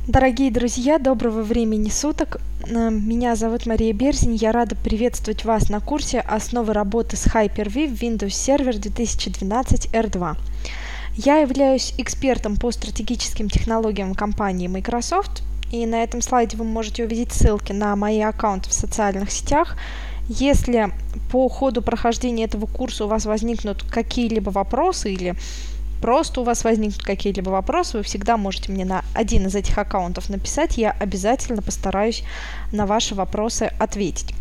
Дорогие друзья, доброго времени суток. Меня зовут Мария Берзин. Я рада приветствовать вас на курсе «Основы работы с Hyper-V в Windows Server 2012 R2». Я являюсь экспертом по стратегическим технологиям компании Microsoft, и на этом слайде вы можете увидеть ссылки на мои аккаунты в социальных сетях. Если по ходу прохождения этого курса у вас возникнут какие-либо вопросы или просто у вас возникнут какие-либо вопросы, вы всегда можете мне на один из этих аккаунтов написать, я обязательно постараюсь на ваши вопросы ответить.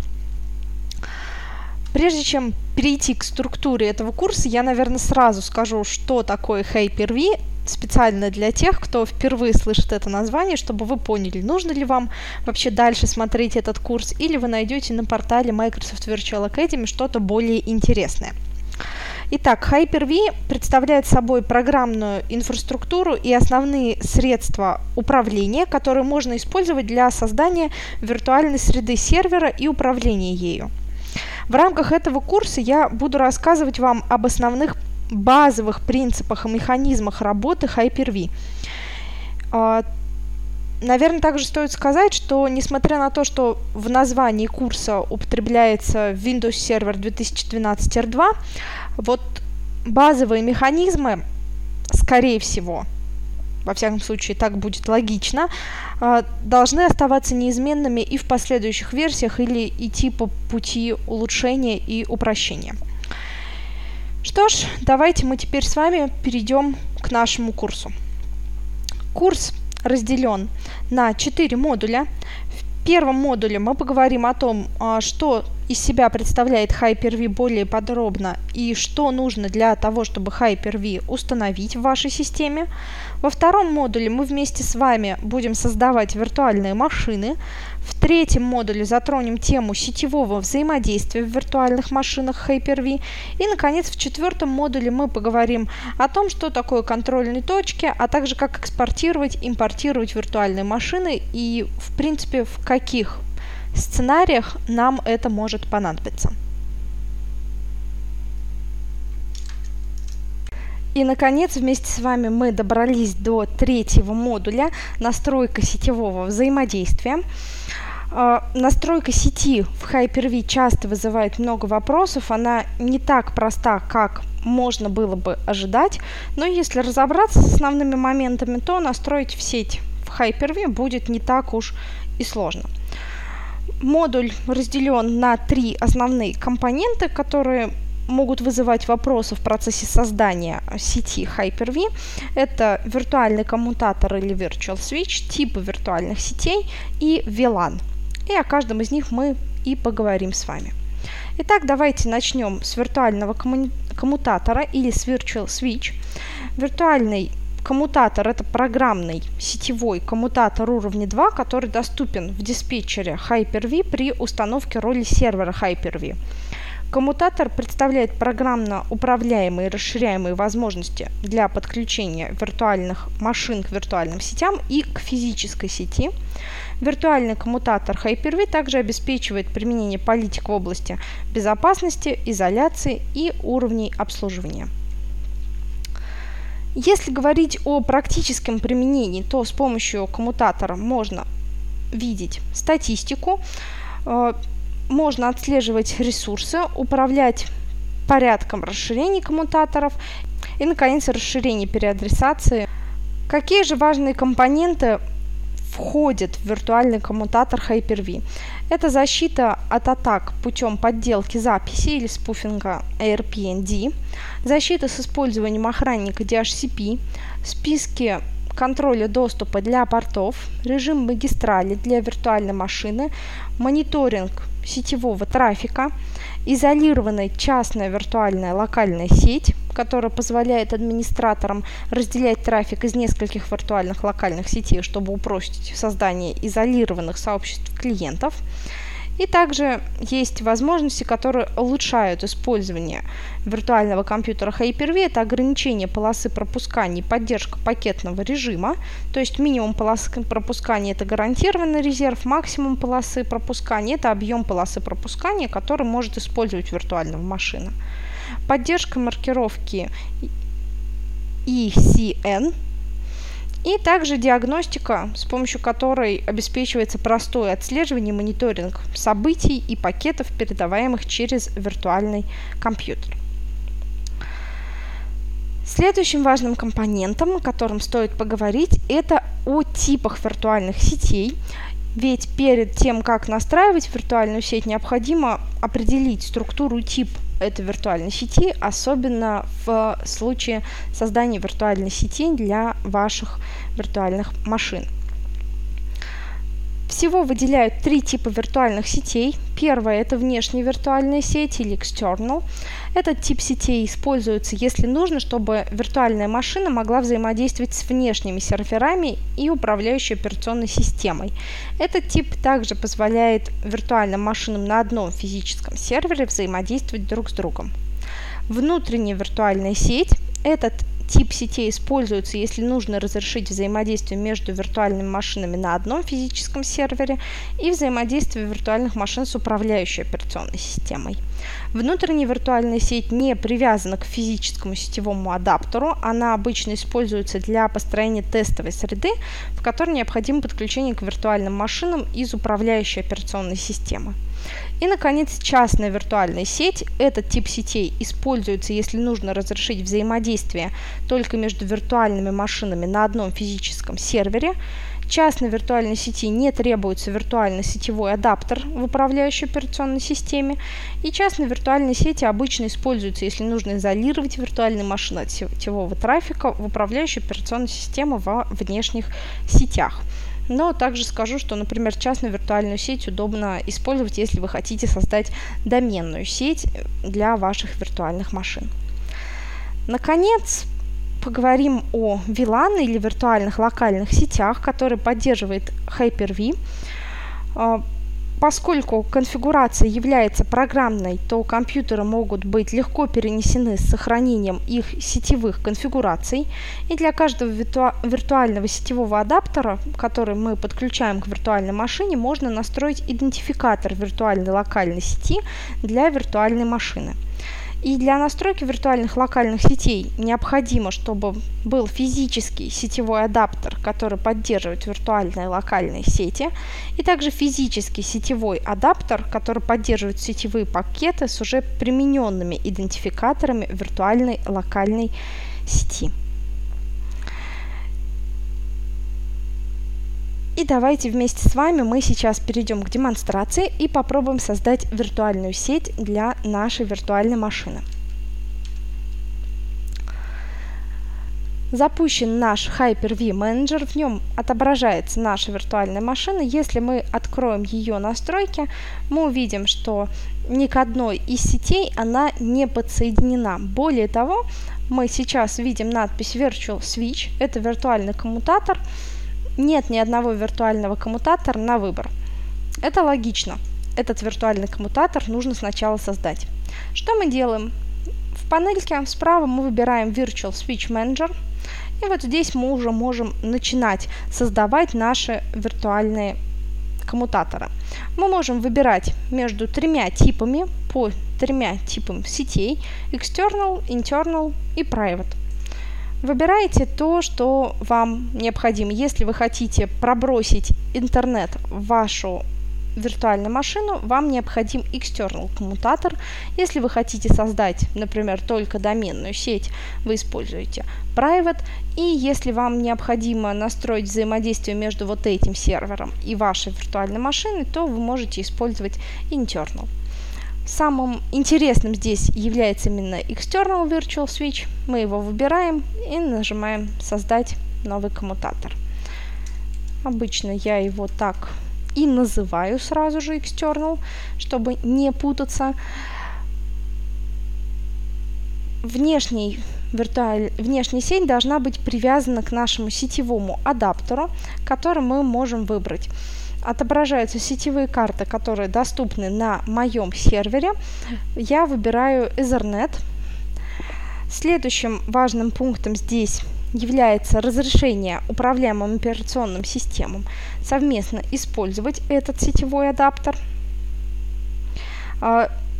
Прежде чем перейти к структуре этого курса, я, наверное, сразу скажу, что такое Hyper-V, специально для тех, кто впервые слышит это название, чтобы вы поняли, нужно ли вам вообще дальше смотреть этот курс, или вы найдете на портале Microsoft Virtual Academy что-то более интересное. Итак, Hyper-V представляет собой программную инфраструктуру и основные средства управления, которые можно использовать для создания виртуальной среды сервера и управления ею. В рамках этого курса я буду рассказывать вам об основных базовых принципах и механизмах работы Hyper-V. Наверное, также стоит сказать, что несмотря на то, что в названии курса употребляется Windows Server 2012 R2, вот базовые механизмы, скорее всего, во всяком случае так будет логично, должны оставаться неизменными и в последующих версиях или идти по пути улучшения и упрощения. Что ж, давайте мы теперь с вами перейдем к нашему курсу. Курс разделен на 4 модуля. В первом модуле мы поговорим о том, что из себя представляет Hyper-V более подробно и что нужно для того, чтобы Hyper-V установить в вашей системе. Во втором модуле мы вместе с вами будем создавать виртуальные машины. В третьем модуле затронем тему сетевого взаимодействия в виртуальных машинах Hyper-V. И, наконец, в четвертом модуле мы поговорим о том, что такое контрольные точки, а также как экспортировать, импортировать виртуальные машины и, в принципе, в каких сценариях нам это может понадобиться. И, наконец, вместе с вами мы добрались до третьего модуля «Настройка сетевого взаимодействия». Настройка сети в Hyper-V часто вызывает много вопросов, она не так проста, как можно было бы ожидать, но если разобраться с основными моментами, то настроить в сеть в Hyper-V будет не так уж и сложно. Модуль разделен на 3 основные компоненты, которые могут вызывать вопросы в процессе создания сети Hyper-V. Это виртуальный коммутатор или Virtual Switch, типы виртуальных сетей и VLAN. И о каждом из них мы и поговорим с вами. Итак, давайте начнем с виртуального коммутатора или с Virtual Switch. Виртуальный коммутатор – это программный сетевой коммутатор уровня 2, который доступен в диспетчере Hyper-V при установке роли сервера Hyper-V. Коммутатор представляет программно управляемые и расширяемые возможности для подключения виртуальных машин к виртуальным сетям и к физической сети. Виртуальный коммутатор Hyper-V также обеспечивает применение политик в области безопасности, изоляции и уровней обслуживания. Если говорить о практическом применении, то с помощью коммутатора можно видеть статистику, можно отслеживать ресурсы, управлять порядком расширений коммутаторов и, наконец, расширение переадресации. Какие же важные компоненты входят в виртуальный коммутатор Hyper-V? Это защита от атак путем подделки записи или спуфинга ARP&D, защита с использованием охранника DHCP, списки контроля доступа для портов, режим магистрали для виртуальной машины, мониторинг сетевого трафика, изолированная частная виртуальная локальная сеть, которая позволяет администраторам разделять трафик из нескольких виртуальных локальных сетей, чтобы упростить создание изолированных сообществ клиентов. И также есть возможности, которые улучшают использование виртуального компьютера Hyper-V. Это ограничение полосы пропускания и поддержка пакетного режима. То есть минимум полосы пропускания – это гарантированный резерв, максимум полосы пропускания – это объем полосы пропускания, который может использовать виртуальная машина. Поддержка маркировки ECN И также диагностика, с помощью которой обеспечивается простое отслеживание и мониторинг событий и пакетов, передаваемых через виртуальный компьютер. Следующим важным компонентом, о котором стоит поговорить, это о типах виртуальных сетей. Ведь перед тем, как настраивать виртуальную сеть, необходимо определить структуру и тип этой виртуальной сети, особенно в случае создания виртуальной сети для ваших виртуальных машин. Всего выделяют 3 типа виртуальных сетей. Первая – это внешняя виртуальная сеть или external. Этот тип сетей используется, если нужно, чтобы виртуальная машина могла взаимодействовать с внешними серверами и управляющей операционной системой. Этот тип также позволяет виртуальным машинам на одном физическом сервере взаимодействовать друг с другом. Внутренняя виртуальная сеть – этот тип сетей используется, если нужно разрешить взаимодействие между виртуальными машинами на одном физическом сервере и взаимодействие виртуальных машин с управляющей операционной системой. Внутренняя виртуальная сеть не привязана к физическому сетевому адаптеру, она обычно используется для построения тестовой среды, в которой необходимо подключение к виртуальным машинам из управляющей операционной системы. И, наконец, частная виртуальная сеть. Этот тип сетей используется, если нужно разрешить взаимодействие только между виртуальными машинами на одном физическом сервере. Частной виртуальной сети не требуется виртуальный сетевой адаптер в управляющей операционной системе. И частные виртуальные сети обычно используются, если нужно изолировать виртуальные машины от сетевого трафика в управляющей операционной системе во внешних сетях. Но также скажу, что, например, частную виртуальную сеть удобно использовать, если вы хотите создать доменную сеть для ваших виртуальных машин. Наконец, поговорим о VLAN или виртуальных локальных сетях, которые поддерживает Hyper-V. Поскольку конфигурация является программной, то компьютеры могут быть легко перенесены с сохранением их сетевых конфигураций. И для каждого виртуального сетевого адаптера, который мы подключаем к виртуальной машине, можно настроить идентификатор виртуальной локальной сети для виртуальной машины. И для настройки виртуальных локальных сетей необходимо, чтобы был физический сетевой адаптер, который поддерживает виртуальные локальные сети, и также физический сетевой адаптер, который поддерживает сетевые пакеты с уже примененными идентификаторами виртуальной локальной сети. И давайте вместе с вами мы сейчас перейдем к демонстрации и попробуем создать виртуальную сеть для нашей виртуальной машины. Запущен наш Hyper-V менеджер, в нем отображается наша виртуальная машина. Если мы откроем ее настройки, мы увидим, что ни к одной из сетей она не подсоединена. Более того, мы сейчас видим надпись Virtual Switch, это виртуальный коммутатор. Нет ни одного виртуального коммутатора на выбор. Это логично. Этот виртуальный коммутатор нужно сначала создать. Что мы делаем? В панельке справа мы выбираем Virtual Switch Manager. И вот здесь мы уже можем начинать создавать наши виртуальные коммутаторы. Мы можем выбирать между 3 типами, по 3 типам сетей: External, Internal и Private. Выбираете то, что вам необходимо. Если вы хотите пробросить интернет в вашу виртуальную машину, вам необходим external коммутатор. Если вы хотите создать, например, только доменную сеть, вы используете private. И если вам необходимо настроить взаимодействие между вот этим сервером и вашей виртуальной машиной, то вы можете использовать internal. Самым интересным здесь является именно External Virtual Switch. Мы его выбираем и нажимаем «Создать новый коммутатор». Обычно я его так и называю сразу же External, чтобы не путаться. Внешняя сеть должна быть привязана к нашему сетевому адаптеру, который мы можем выбрать. Отображаются сетевые карты, которые доступны на моем сервере. Я выбираю Ethernet. Следующим важным пунктом здесь является разрешение управляемым операционным системам совместно использовать этот сетевой адаптер.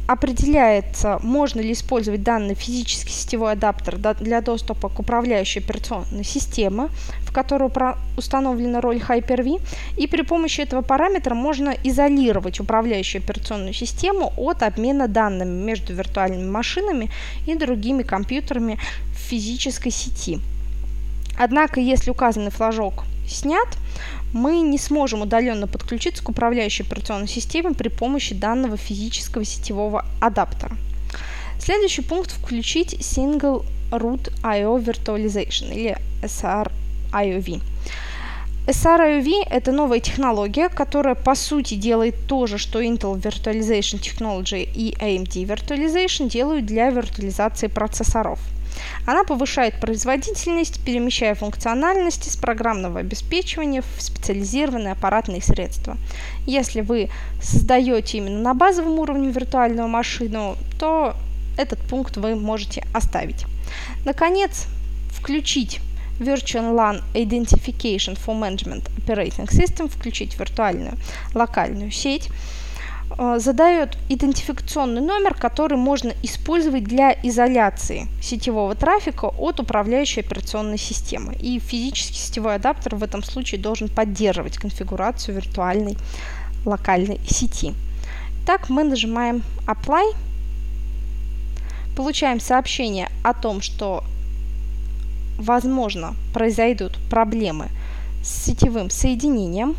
определяется, можно ли использовать данный физический сетевой адаптер для доступа к управляющей операционной системе, в которую установлена роль Hyper-V, и при помощи этого параметра можно изолировать управляющую операционную систему от обмена данными между виртуальными машинами и другими компьютерами в физической сети. Однако, если указанный флажок снят, мы не сможем удаленно подключиться к управляющей операционной системе при помощи данного физического сетевого адаптера. Следующий пункт – включить Single Root I/O Virtualization или SR-IOV. SR-IOV – это новая технология, которая по сути делает то же, что Intel Virtualization Technology и AMD Virtualization делают для виртуализации процессоров. Она повышает производительность, перемещая функциональности с программного обеспечивания в специализированные аппаратные средства. Если вы создаете именно на базовом уровне виртуальную машину, то этот пункт вы можете оставить. Наконец, включить Virtual LAN Identification for Management Operating System, включить виртуальную локальную сеть, задает идентификационный номер, который можно использовать для изоляции сетевого трафика от управляющей операционной системы. И физический сетевой адаптер в этом случае должен поддерживать конфигурацию виртуальной локальной сети. Так, мы нажимаем Apply, получаем сообщение о том, что, возможно, произойдут проблемы с сетевым соединением.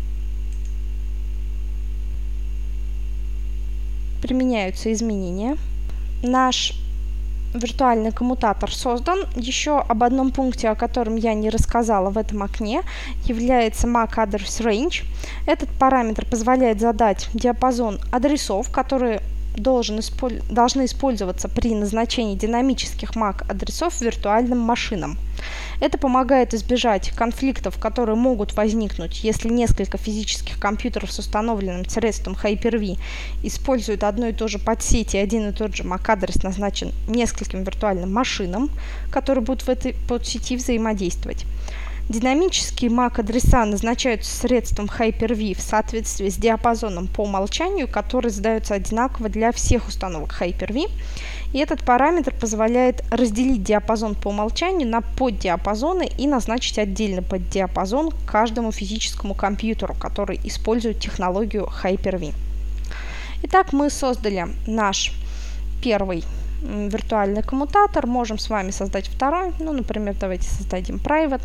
Применяются изменения. Наш виртуальный коммутатор создан. Еще об одном пункте, о котором я не рассказала в этом окне, является MAC Address Range. Этот параметр позволяет задать диапазон адресов, которые должны использоваться при назначении динамических MAC-адресов виртуальным машинам. Это помогает избежать конфликтов, которые могут возникнуть, если несколько физических компьютеров с установленным средством Hyper-V используют одну и ту же подсеть, и один и тот же MAC-адрес назначен нескольким виртуальным машинам, которые будут в этой подсети взаимодействовать. Динамические MAC-адреса назначаются средством Hyper-V в соответствии с диапазоном по умолчанию, который задается одинаково для всех установок Hyper-V. И этот параметр позволяет разделить диапазон по умолчанию на поддиапазоны и назначить отдельный поддиапазон каждому физическому компьютеру, который использует технологию Hyper-V. Итак, мы создали наш первый виртуальный коммутатор. Можем с вами создать второй. Ну, например, давайте создадим Private.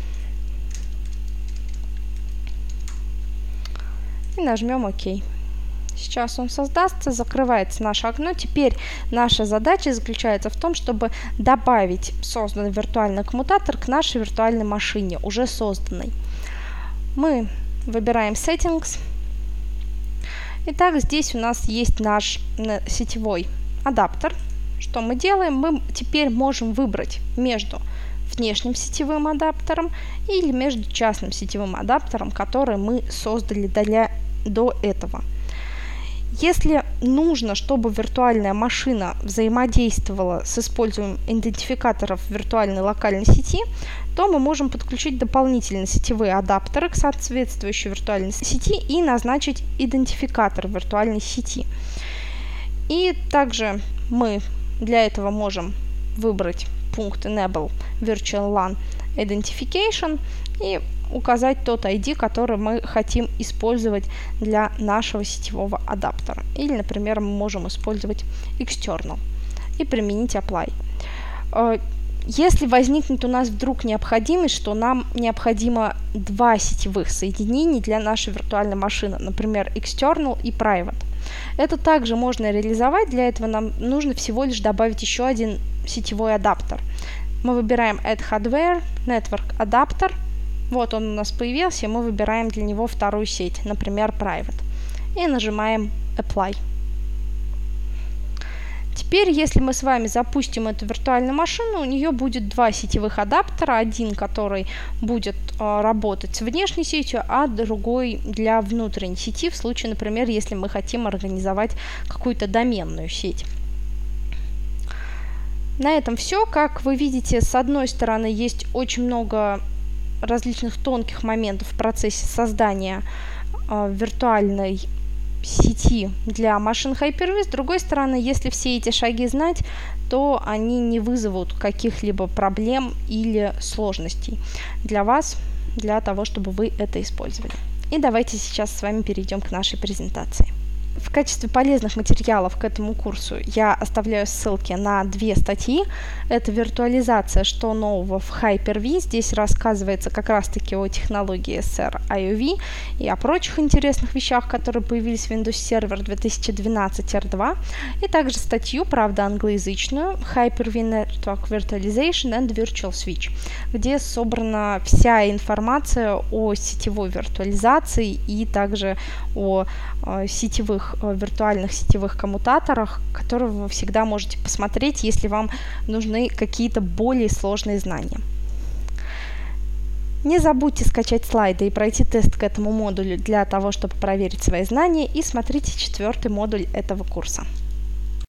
И нажмем ОК. Сейчас он создастся, закрывается наше окно. Теперь наша задача заключается в том, чтобы добавить созданный виртуальный коммутатор к нашей виртуальной машине, уже созданной. Мы выбираем Settings. Итак, здесь у нас есть наш сетевой адаптер. Что мы делаем? Мы теперь можем выбрать между внешним сетевым адаптером или между частным сетевым адаптером, который мы создали до этого. Если нужно, чтобы виртуальная машина взаимодействовала с использованием идентификаторов виртуальной локальной сети, то мы можем подключить дополнительные сетевые адаптеры к соответствующей виртуальной сети и назначить идентификатор виртуальной сети. И также мы для этого можем выбрать пункт Enable Virtual LAN Identification и указать тот ID, который мы хотим использовать для нашего сетевого адаптера. Или, например, мы можем использовать External и применить Apply. Если возникнет у нас вдруг необходимость, что нам необходимо два сетевых соединения для нашей виртуальной машины, например, External и Private, это также можно реализовать. Для этого нам нужно всего лишь добавить еще один сетевой адаптер. Мы выбираем Add Hardware, Network Adapter. Вот он у нас появился, и мы выбираем для него вторую сеть, например, Private. И нажимаем Apply. Теперь, если мы с вами запустим эту виртуальную машину, у нее будет два сетевых адаптера. Один, который будет работать с внешней сетью, а другой для внутренней сети, в случае, например, если мы хотим организовать какую-то доменную сеть. На этом все. Как вы видите, с одной стороны, есть очень много различных тонких моментов в процессе создания виртуальной сети для машин Hyper-V. С другой стороны, если все эти шаги знать, то они не вызовут каких-либо проблем или сложностей для вас, для того, чтобы вы это использовали. И давайте сейчас с вами перейдем к нашей презентации. В качестве полезных материалов к этому курсу я оставляю ссылки на 2 статьи. Это виртуализация, что нового в Hyper-V. Здесь рассказывается как раз-таки о технологии SR-IOV и о прочих интересных вещах, которые появились в Windows Server 2012 R2. И также статью, правда англоязычную, Hyper-V Network Virtualization and Virtual Switch, где собрана вся информация о сетевой виртуализации и также о виртуальных сетевых коммутаторах, которые вы всегда можете посмотреть, если вам нужны какие-то более сложные знания. Не забудьте скачать слайды и пройти тест к этому модулю для того, чтобы проверить свои знания, и смотрите 4-й модуль этого курса.